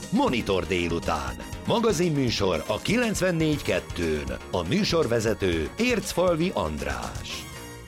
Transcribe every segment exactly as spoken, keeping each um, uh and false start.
Monitor délután. Magazinműsor a kilencvennégy kettőn. A műsorvezető Ércfalvi András.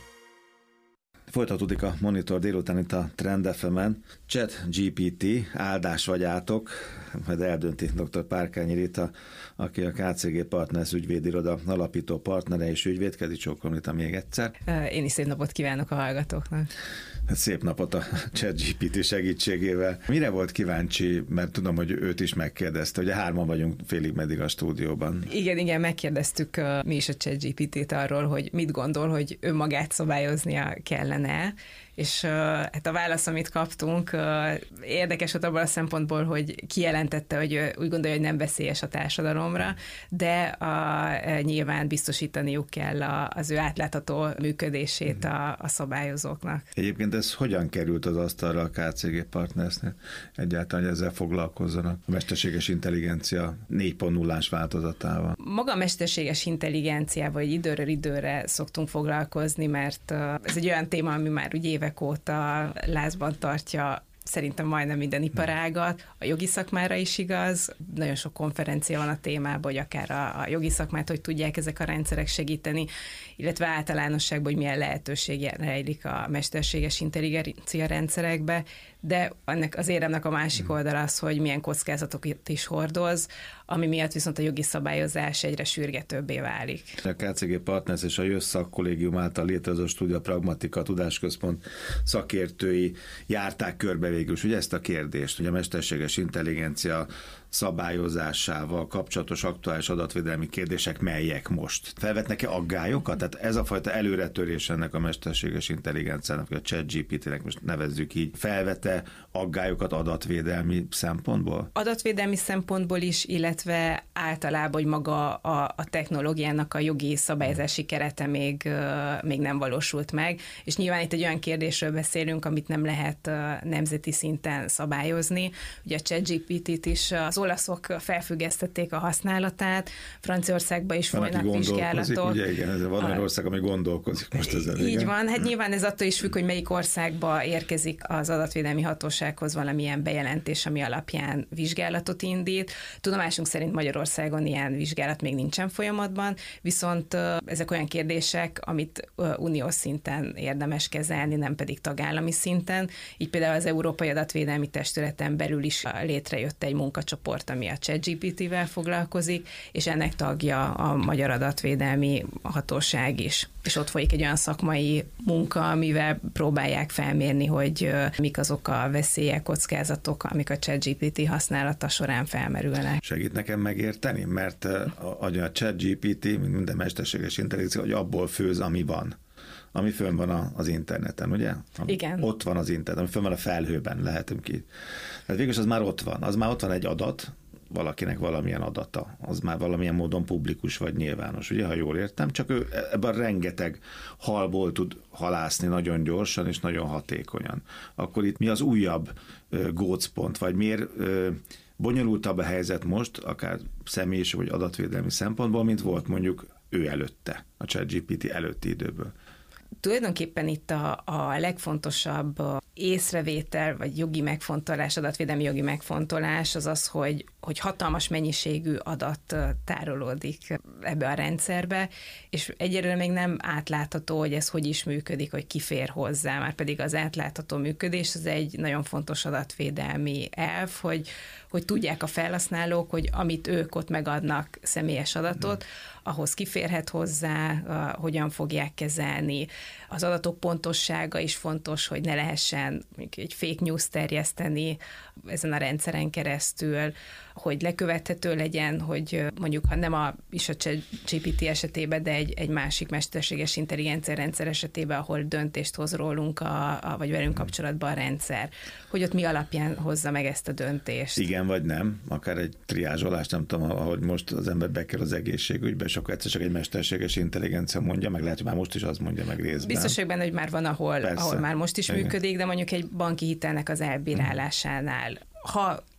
Folytatódik a Monitor délután itt a Trend ef emen. ChatGPT, áldás vagyátok, majd eldönti dr. Párkányi Rita, aki a ká cé gé Partners ügyvédiroda alapító partnere és ügyvédkezi. Csókolom Rita még egyszer. Én is szép napot kívánok a hallgatóknak. Szép napot a ChatGPT segítségével. Mire volt kíváncsi, mert tudom, hogy őt is megkérdezte, ugye hárman vagyunk félig meddig a stúdióban. Igen, igen, megkérdeztük uh, mi is a ChatGPT-t arról, hogy mit gondol, hogy önmagát szabályoznia kellene, és uh, hát a válasz, amit kaptunk, uh, érdekes volt abban a szempontból, hogy kijelentette, hogy uh, úgy gondolja, hogy nem veszélyes a társadalomra, de uh, nyilván biztosítaniuk kell a, az ő átlátható működését a, a szabályozóknak. Egyébként ez hogyan került az asztalra a ká cé gé Partnersnél? Egyáltalán, hogy ezzel foglalkozzanak? A mesterséges intelligencia négy pont nullás változatával. Maga a mesterséges intelligenciával, hogy időről időre szoktunk foglalkozni, mert uh, ez egy olyan téma, ami már úgy évek óta lázban tartja szerintem majdnem minden iparágat, a jogi szakmára is igaz, nagyon sok konferencia van a témában, hogy akár a, a jogi szakmát, hogy tudják ezek a rendszerek segíteni, illetve általánosságban, hogy milyen lehetőség rejlik a mesterséges intelligencia rendszerekbe, de ennek az éremnek a másik oldala az, hogy milyen kockázatokat is hordoz, ami miatt viszont a jogi szabályozás egyre sürgetőbbé válik. A ká cé gé Partners és a Jössz szakkollégium által létrehozott Stúdia Pragmatika Tudásközpont szakértői járták körbe végül, ugye ezt a kérdést, hogy a mesterséges intelligencia szabályozásával kapcsolatos aktuális adatvédelmi kérdések melyek most? Felvetnek-e aggályokat? Tehát ez a fajta előretörés ennek a mesterséges intelligenciának, vagy a ChatGPT-nek most nevezzük így, felvette aggályokat adatvédelmi szempontból? Adatvédelmi szempontból is, illetve általában, hogy maga a, a technológiának a jogi szabályozási kerete még, még nem valósult meg, és nyilván itt egy olyan kérdésről beszélünk, amit nem lehet nemzeti szinten szabályozni. Ugye a ChatGPT-t is az olaszok felfüggesztették a használatát, Franciaországban is van, folynak vizsgálatok. Ugye igen, ez van olyan ország, ami gondolkozik most ezen. Így igen. van, hát nyilván ez attól is függ, hogy melyik országba érkezik az adatvédelmi hatósághoz valamilyen bejelentés, ami alapján vizsgálatot indít. Tudomásunk szerint Magyarországon ilyen vizsgálat még nincsen folyamatban, viszont ezek olyan kérdések, amit uniós szinten érdemes kezelni, nem pedig tagállami szinten. Így például az Európai Adatvédelmi Testületen belül is létrejött egy munkacsoport, ami a ChatGPT-vel foglalkozik, és ennek tagja a Magyar Adatvédelmi Hatóság is. És ott folyik egy olyan szakmai munka, amivel próbálják felmérni, hogy mik azok a veszélyek, kockázatok, amik a ChatGPT használata során felmerülnek. Segít nekem megérteni, mert a, a ChatGPT, mint minden mesterséges intelligencia, hogy abból főz, ami van. Ami fönn van az interneten, ugye? Ami igen. Ott van az internet, ami fönn van a felhőben, lehetünk ki. Tehát végülis az már ott van. Az már ott van egy adat, valakinek valamilyen adata. Az már valamilyen módon publikus vagy nyilvános, ugye, ha jól értem. Csak ő ebben rengeteg halból tud halászni nagyon gyorsan és nagyon hatékonyan. Akkor itt mi az újabb ö, gócpont, vagy miért ö, bonyolultabb a helyzet most, akár személyis vagy adatvédelmi szempontból, mint volt mondjuk ő előtte, a ChatGPT előtti időből. Tulajdonképpen itt a, a legfontosabb észrevétel, vagy jogi megfontolás, adatvédelmi jogi megfontolás az az, hogy, hogy hatalmas mennyiségű adat tárolódik ebbe a rendszerbe, és egyelőre még nem átlátható, hogy ez hogy is működik, hogy ki fér hozzá, már pedig az átlátható működés, az egy nagyon fontos adatvédelmi elv, hogy, hogy tudják a felhasználók, hogy amit ők ott megadnak személyes adatot, ahhoz kiférhet hozzá, hogyan fogják kezelni. Az adatok pontossága is fontos, hogy ne lehessen egy fake news terjeszteni ezen a rendszeren keresztül, hogy lekövethető legyen, hogy mondjuk, ha nem a, is a ChatGPT esetében, de egy, egy másik mesterséges intelligencia rendszer esetében, ahol döntést hoz rólunk, a, a, vagy velünk kapcsolatban a rendszer, hogy ott mi alapján hozza meg ezt a döntést. Igen, vagy nem, akár egy triázsolás, nem tudom, ahogy most az ember bekerül az egészségügybe, és akkor egyszer csak egy mesterséges intelligencia mondja, meg lehet, hogy már most is az mondja meg részben. Biztos vagyok benne, hogy már van, ahol, ahol már most is igen. működik, de mondjuk egy banki hitelnek az elbírálásánál, ha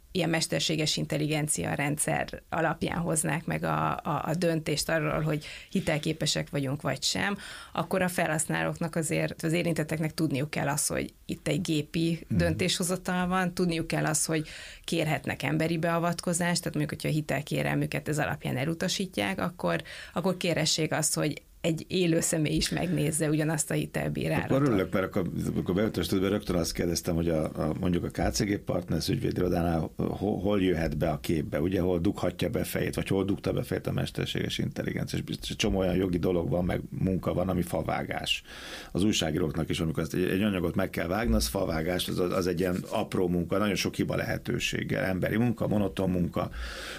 ilyen mesterséges intelligencia rendszer alapján hoznák meg a, a, a döntést arról, hogy hitelképesek vagyunk vagy sem, akkor a felhasználóknak azért, az érintetteknek tudniuk kell az, hogy itt egy gépi mm. döntéshozatal van, tudniuk kell az, hogy kérhetnek emberi beavatkozást, tehát mondjuk, hogyha a hitelkérelmüket ez alapján elutasítják, akkor, akkor kérhessék azt, hogy egy élő személy is megnézze ugyanazt a hitelbírálatot. Akkor örülök, mert akkor, akkor beütött a stúdióba, rögtön azt kérdeztem, hogy a, a, mondjuk a ká cé gé Partners ügyvédirodánál hol, hol jöhet be a képbe, ugye, hol dughatja be fejét, vagy hol dugta be fejét a mesterséges intelligencia. És csomó olyan jogi dolog van, meg munka van, ami favágás. Az újságíróknak is, amikor ezt egy, egy anyagot meg kell vágni, az favágás, az, az egy ilyen apró munka, nagyon sok hiba lehetőséggel, emberi munka, monoton munka,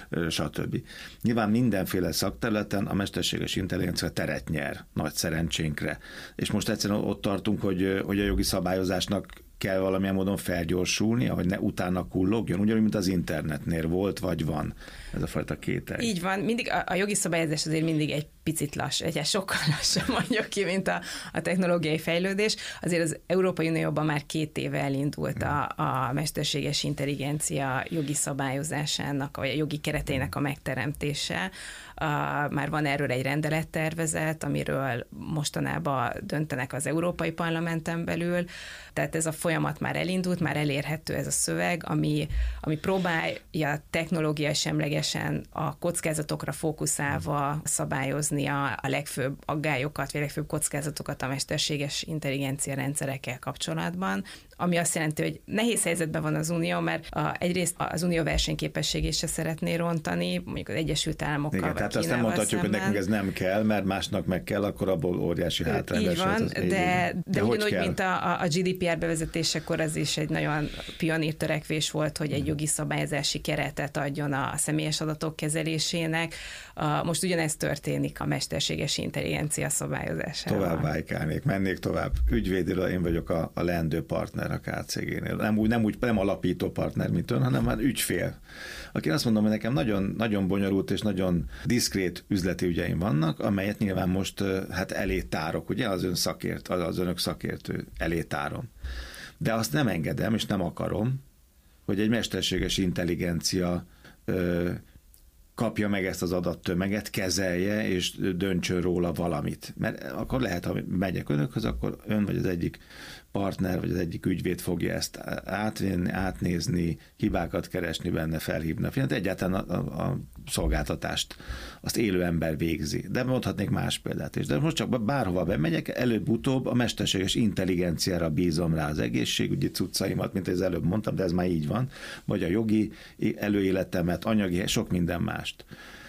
stb. Nyilván mindenféle szakterületen a mesterséges intelligencia teret nyer, nagy szerencsénkre. És most egyszerűen ott tartunk, hogy, hogy a jogi szabályozásnak kell valamilyen módon felgyorsulni, hogy ne utána kullogjon, ugyanúgy, mint az internetnél volt, vagy van ez a fajta kétel. Így van, mindig a, a jogi szabályozás azért mindig egy picit lass, egy sokkal lassabb mondjuk ki, mint a, a technológiai fejlődés. Azért az Európai Unióban már két éve elindult a, a mesterséges intelligencia jogi szabályozásának, vagy a jogi keretének a megteremtése. A, már van erről egy rendelettervezet, amiről mostanában döntenek az Európai Parlamenten belül, tehát ez a folyamat már elindult, már elérhető ez a szöveg, ami, ami próbálja technológiai semlegesen a kockázatokra fókuszálva szabályozni a, a legfőbb aggályokat, vagy legfőbb kockázatokat a mesterséges intelligencia rendszerekkel kapcsolatban, ami azt jelenti, hogy nehéz helyzetben van az Unió, mert a, egyrészt az Unió versenyképességét se szeretné rontani, mondjuk az Egyesült Államokkal. Igen, tehát azt nem mondhatjuk, hogy nekünk ez nem kell, mert másnak meg kell, akkor abból óriási hátrány. Így van, de, de, de ugyanúgy, kell? mint a, a gé dé pé er bevezetésekor, az is egy nagyon pionír törekvés volt, hogy egy jogi szabályozási keretet adjon a személyes adatok kezelésének. Most ugyanezt történik a mesterséges intelligencia szabályozásával. Tovább vájkálnék, mennék tovább. Ügyvédiről én vagyok a, a leendő partner a ká cé génél. Nem úgy, nem úgy, nem alapító partner, mint ön, hanem már ügyfél. Aki azt mondom, hogy nekem nagyon, nagyon bonyolult és nagyon diszkrét üzleti ügyeim vannak, amelyet nyilván most hát elé tárok, ugye, az ön szakért, az önök szakértő elé tárom. De azt nem engedem, és nem akarom, hogy egy mesterséges intelligencia ö, kapja meg ezt az adattömeget, kezelje, és döntsön róla valamit. Mert akkor lehet, ha megyek önökhöz, akkor ön vagy az egyik partner, vagy az egyik ügyvéd fogja ezt átvenni, átnézni, hibákat keresni benne, felhívni a figyelmet. Egyáltalán a, a, a szolgáltatást azt élő ember végzi. De mondhatnék más példát is. De most csak bárhova bemegyek, előbb-utóbb a mesterséges intelligenciára bízom rá az egészségügyi cuccaimat, mint az előbb mondtam, de ez már így van, vagy a jogi előéletemet, anyagi, sok minden mást.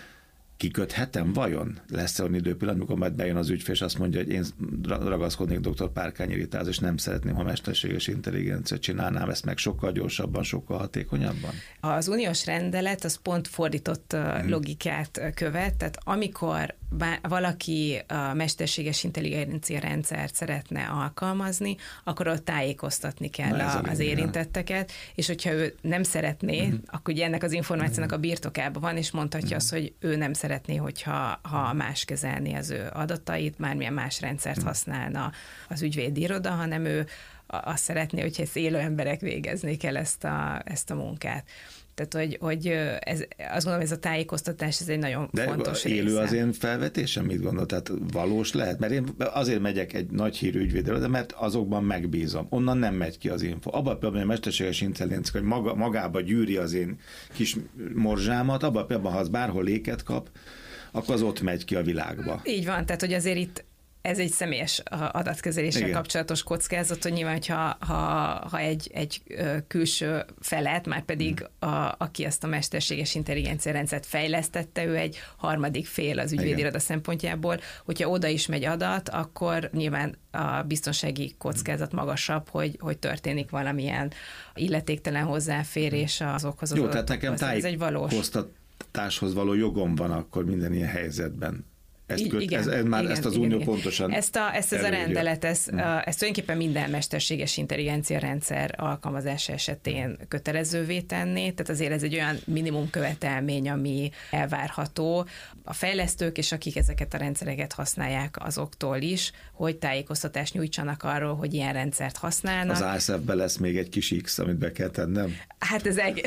Kiköthetem? Vajon? Lesz-e olyan időpillanat, amikor majd bejön az ügyfél, és azt mondja, hogy én ragaszkodnék doktor Párkányi Ritához, és nem szeretném, ha mesterséges intelligencia csinálnám ezt meg sokkal gyorsabban, sokkal hatékonyabban? Az uniós rendelet az pont fordított hmm. logikát követ, tehát amikor valaki a mesterséges intelligencia rendszert szeretne alkalmazni, akkor ott tájékoztatni kell a, az érintetteket, és hogyha ő nem szeretné, hmm. akkor ugye ennek az információnak a birtokában van, és mondhatja hmm. azt, hogy ő nem szeretné, hogyha ha más kezelni az ő adatait, mármilyen más rendszert hmm. használna az ügyvédi iroda, hanem ő azt szeretné, hogyha ezt élő emberek végeznék el ezt a, ezt a munkát. Tehát, hogy, hogy ez, azt gondolom, ez a tájékoztatás, ez egy nagyon de fontos élő része. az én felvetésem, mit gondol? Tehát valós lehet? Mert én azért megyek egy nagy hírű ügyvédről, de mert azokban megbízom. Onnan nem megy ki az info. Abban például a mesterséges intelligencia, hogy maga, magába gyűri az én kis morzsámat, abban például, ha az bárhol léket kap, akkor az ott megy ki a világba. Így van, tehát, hogy azért itt ez egy személyes adatkezeléssel Igen. kapcsolatos kockázat, hogy nyilván, hogyha ha, ha egy, egy külső felet, már pedig a, aki ezt a mesterséges intelligencia rendszert fejlesztette, ő egy harmadik fél az ügyvédiroda szempontjából, hogyha oda is megy adat, akkor nyilván a biztonsági kockázat magasabb, hogy, hogy történik valamilyen illetéktelen hozzáférés azokhoz az Jó, tehát nekem tájékoztatáshoz való jogom van akkor minden ilyen helyzetben. Ezt, köt, igen, ez, ez már igen, ezt az igen, unió igen. pontosan Ezt, a, ezt ez a rendelet, ez, hmm. ez tulajdonképpen minden mesterséges intelligencia rendszer alkalmazása esetén kötelezővé tenni, tehát azért ez egy olyan minimum követelmény, ami elvárható a fejlesztők és akik ezeket a rendszereket használják azoktól is, hogy tájékoztatást nyújtsanak arról, hogy ilyen rendszert használnak. Az I S F-ben lesz még egy kis X, amit be kell tennem? Hát ez egy...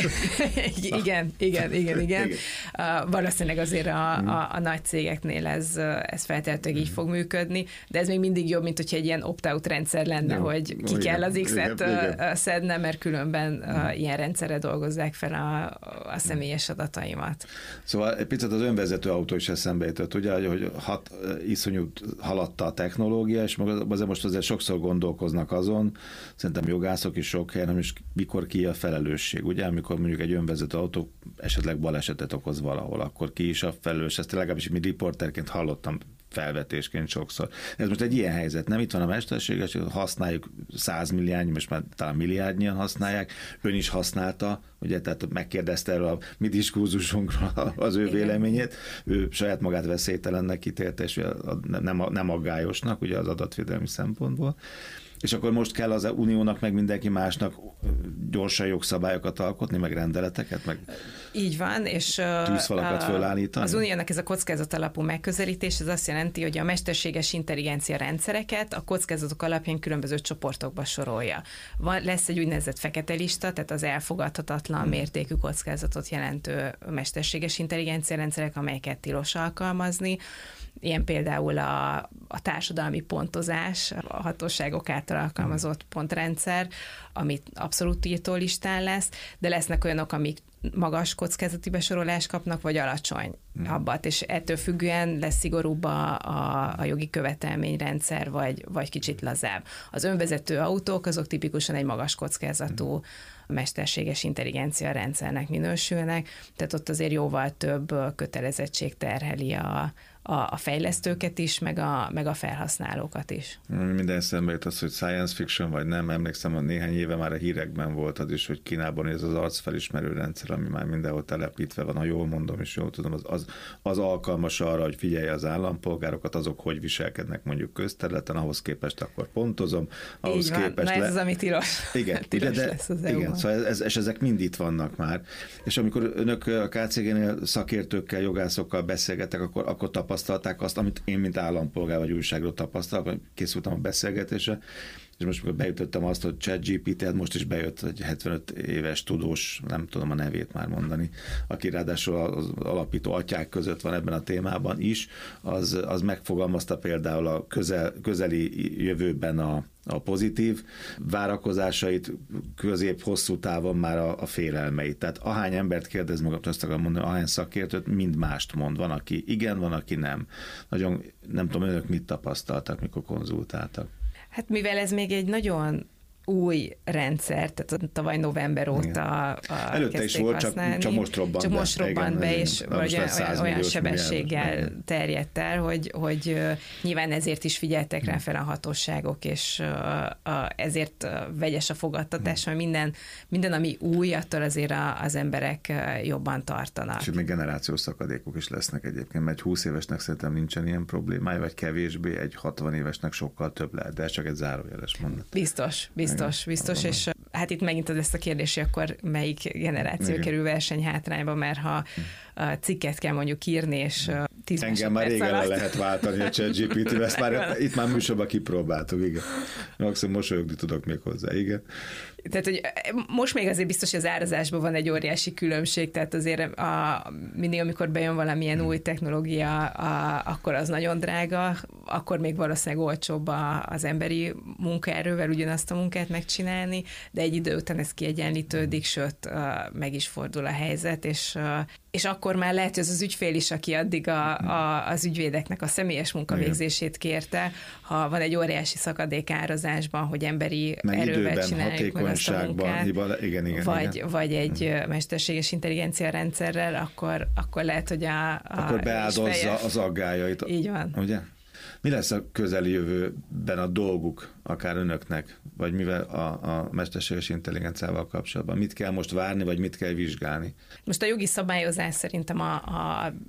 igen, igen, igen, igen. Uh, valószínűleg azért a, a, a nagy cégeknél ez, ez feltétlenül így fog működni, de ez még mindig jobb, mint hogyha egy ilyen opt-out rendszer lenne, Jó, hogy ki igen, kell az X-et igen, szedne, mert különben uh, ilyen rendszerre dolgozzák fel a, a személyes adataimat. Szóval egy picit az önvezető autó is eszembe jutott, ugye, hogy hat, iszonyú haladta a technológia, és azért most azért sokszor gondolkoznak azon, szerintem jogászok is sok helyen, és mikor ki a felelősség, ugye, amikor mondjuk egy önvezető autó esetleg balesetet okoz valahol, akkor ki is a felelős, ezt legalábbis mi riporterként hallottam felvetésként sokszor. Ez most egy ilyen helyzet, nem? Itt van a mesterséges, használjuk százmilliárdnyi, most már talán milliárdnyian használják, ön is használta, ugye, tehát megkérdezte erről a mi diskurzusunkról az ő Igen. véleményét, ő saját magát veszélytelennek ítélte, és nem, nem aggályosnak, ugye az adatvédelmi szempontból. És akkor most kell az uniónak, meg mindenki másnak gyorsan jogszabályokat alkotni, meg rendeleteket, meg így van, és tűzfalakat fölállítani. Az uniónak ez a kockázat alapú megközelítés, ez azt jelenti, hogy a mesterséges intelligencia rendszereket a kockázatok alapján különböző csoportokba sorolja. Van, lesz egy úgynevezett fekete lista, tehát az elfogadhatatlan hmm. mértékű kockázatot jelentő mesterséges intelligencia rendszerek, amelyeket tilos alkalmazni. Ilyen például a, a társadalmi pontozás, a hatóságok által alkalmazott pontrendszer, amit abszolút tiltó listán lesz, de lesznek olyanok, amik magas kockázati besorolást kapnak, vagy alacsony mm. abbat, és ettől függően lesz szigorúbb a, a, a jogi követelményrendszer, vagy, vagy kicsit lazább. Az önvezető autók, azok tipikusan egy magas kockázatú mm. mesterséges intelligencia rendszernek minősülnek, tehát ott azért jóval több kötelezettség terheli a, a, a fejlesztőket is, meg a, meg a felhasználókat is. Minden szemben jut az, hogy science fiction vagy nem, emlékszem, hogy néhány éve már a hírekben volt az is, hogy Kínában ez az arcfelismerő rendszer, ami már mindenhol telepítve van, ha jól mondom és jól tudom, az, az, az alkalmas arra, hogy figyelje az állampolgárokat, azok hogy viselkednek mondjuk közterületen, ahhoz képest akkor pontozom, ahhoz Így van. képest... Na le... ez az, ami tilos. Igen, tilos de, lesz az igen szóval ez, és ezek mind itt vannak már. És amikor önök a ká cé gé-nél szakértőkkel, jogászokkal beszélgettek, akkor, akkor tapasztalták azt, amit én, mint állampolgár vagy újságról tapasztalok, készültem a beszélgetésre, és most mikor beütöttem azt, hogy ChatGPT, hát most is bejött egy hetvenöt éves tudós, nem tudom a nevét már mondani, aki ráadásul az alapító atyák között van ebben a témában is, az, az megfogalmazta például a közel, közeli jövőben a, a pozitív várakozásait, közép-hosszú távon már a, a félelmeit. Tehát ahány embert kérdez magam, azt akarom mondani, ahány szakértőt, mind mást mond. Van, aki igen, van, aki nem. Nagyon, nem tudom, önök mit tapasztaltak, mikor konzultáltak. Hát mivel ez még egy nagyon új rendszer, tehát tavaly november óta előtte is volt, csak, csak most robbant csak be. most robbant igen, be, igen, és olyan, olyan sebességgel milliárd. terjedt el, hogy, hogy uh, nyilván ezért is figyeltek rá fel a hatóságok, és uh, uh, ezért uh, vegyes a fogadtatás, mert minden, minden, ami új, attól azért a, az emberek uh, jobban tartanak. És még generációs szakadékok is lesznek egyébként, mert egy húsz évesnek szerintem nincsen ilyen problémája, vagy kevésbé, egy hatvan évesnek sokkal több lehet, de ez csak egy zárójeles mondat. Biztos, biztos. Biztos, biztos, és hát itt megint az ezt a kérdés, hogy akkor melyik generáció Igen. kerül versenyhátrányba, mert ha a cikket kell mondjuk írni, és tíz Engem már régen le lehet váltani a ChatGPT-vel, ezt már itt már műsorban kipróbáltuk, igen. Maximum mosolyogni tudok még hozzá, igen. Tehát, hogy most még azért biztos, hogy az árazásban van egy óriási különbség, tehát azért a, mindig, amikor bejön valamilyen hmm. új technológia, a, akkor az nagyon drága, akkor még valószínűleg olcsóbb az emberi munkaerővel ugyanazt a munkát megcsinálni, de egy idő után ez kiegyenlítődik, sőt, meg is fordul a helyzet, és és akkor már lehet, hogy az az ügyfél is, aki addig a, a, az ügyvédeknek a személyes munkavégzését kérte, ha van egy óriási szakadék árazásban, hogy emberi meg erővel időben, csináljuk meg azt a munkát, hiba, igen, igen, vagy, igen. vagy egy igen. mesterséges intelligencia rendszerrel, akkor, akkor lehet, hogy a... a akkor beáldozza az aggályait. Így van. Ugye? Mi lesz a közeli jövőben a dolguk, akár önöknek, vagy mivel a, a mesterséges intelligenciával kapcsolatban? Mit kell most várni, vagy mit kell vizsgálni? Most a jogi szabályozás szerintem a, a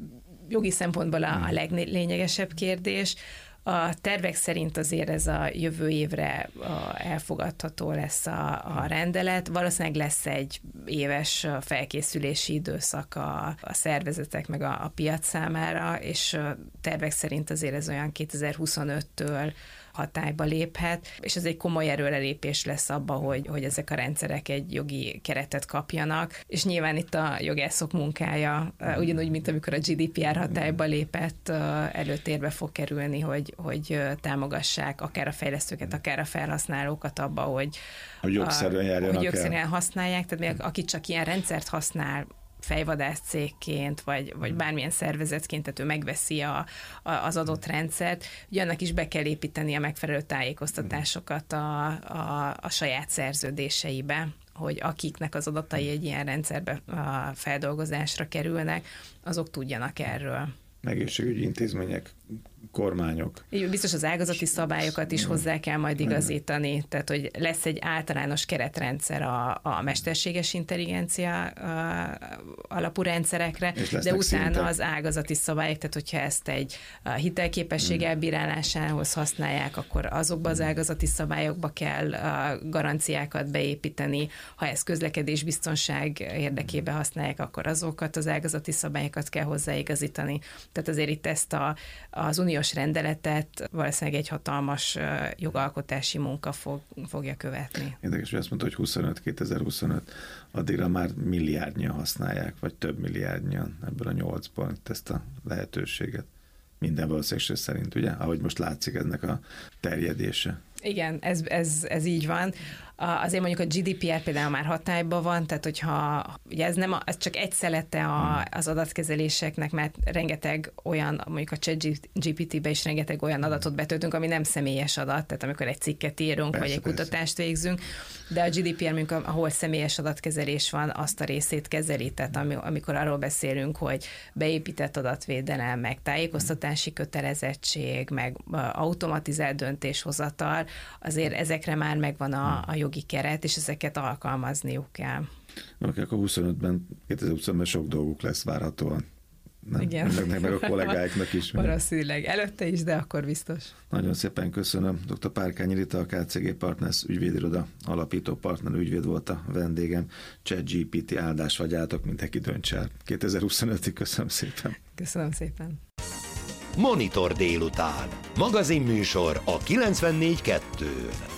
jogi szempontból a, a leglényegesebb kérdés. A tervek szerint azért ez a jövő évre elfogadható lesz a, a rendelet. Valószínűleg lesz egy éves felkészülési időszak a, a szervezetek meg a, a piac számára, és tervek szerint azért ez olyan kétezer-huszonöttől hatályba léphet, és ez egy komoly erőrelépés lesz abba, hogy, hogy ezek a rendszerek egy jogi keretet kapjanak, és nyilván itt a jogászok munkája, ugyanúgy, mint amikor a gé dé pé er hatályba lépett, előtérbe fog kerülni, hogy, hogy támogassák akár a fejlesztőket, akár a felhasználókat abba, hogy, hogy jogszerűen járjanak hogy jogszerűen használják, tehát még aki csak ilyen rendszert használ, fejvadász cégként, vagy, vagy bármilyen szervezetként, tehát ő megveszi a, a, az adott rendszert, ugye annak is be kell építeni a megfelelő tájékoztatásokat a, a, a saját szerződéseibe, hogy akiknek az adatai egy ilyen rendszerbe a feldolgozásra kerülnek, azok tudjanak erről. Egészségügyi intézmények, kormányok. Így biztos az ágazati szabályokat is hozzá kell majd igazítani, tehát hogy lesz egy általános keretrendszer a, a mesterséges intelligencia a, alapú rendszerekre, de utána szinte az ágazati szabályok, tehát hogyha ezt egy hitelképesség elbírálásához használják, akkor azokba az ágazati szabályokba kell garanciákat beépíteni, ha ezt közlekedésbiztonság érdekében használják, akkor azokat az ágazati szabályokat kell hozzáigazítani. Tehát azért itt ezt a, az uniós rendeletet valószínűleg egy hatalmas jogalkotási munka fog, fogja követni. Érdekes, hogy azt mondta, hogy huszonöt, kétezer-huszonöt, addigra már milliárdnyian használják, vagy több milliárdnyian ebből a nyolcból ezt a lehetőséget. Minden valószínűség szerint, ugye? Ahogy most látszik ennek a terjedése. Igen, ez, ez, ez így van. Azért mondjuk a gé dé pé er például már hatályban van, tehát hogyha ugye ez, nem a, ez csak egy szelete a, az adatkezeléseknek, mert rengeteg olyan, mondjuk a ChatGPT-be is rengeteg olyan adatot betöltünk, ami nem személyes adat, tehát amikor egy cikket írunk, persze, vagy egy persze. kutatást végzünk, de a gé dé pé er, mondjuk, ahol személyes adatkezelés van, azt a részét kezeli, tehát amikor arról beszélünk, hogy beépített adatvédelem, meg tájékoztatási kötelezettség, meg automatizált döntéshozatal, azért ezekre már megvan a, a jogi keret, és ezeket alkalmazniuk kell. Oké, akkor huszonötben, kétezer-huszonötben sok dolguk lesz várhatóan. Nem? Igen. Meg, meg a kollégáiknak is. Valószínűleg előtte is, de akkor biztos. Nagyon szépen köszönöm. dr. Párkányi Rita, a ká cé gé Partners ügyvédiroda alapító partner ügyvéd volt a vendégem. ChatGPT áldás vagy átok, mindenki dönts el. kétezer-huszonötig köszönöm szépen. Köszönöm szépen. Monitor délután. Magazinműsor a kilencvennégy kettőn.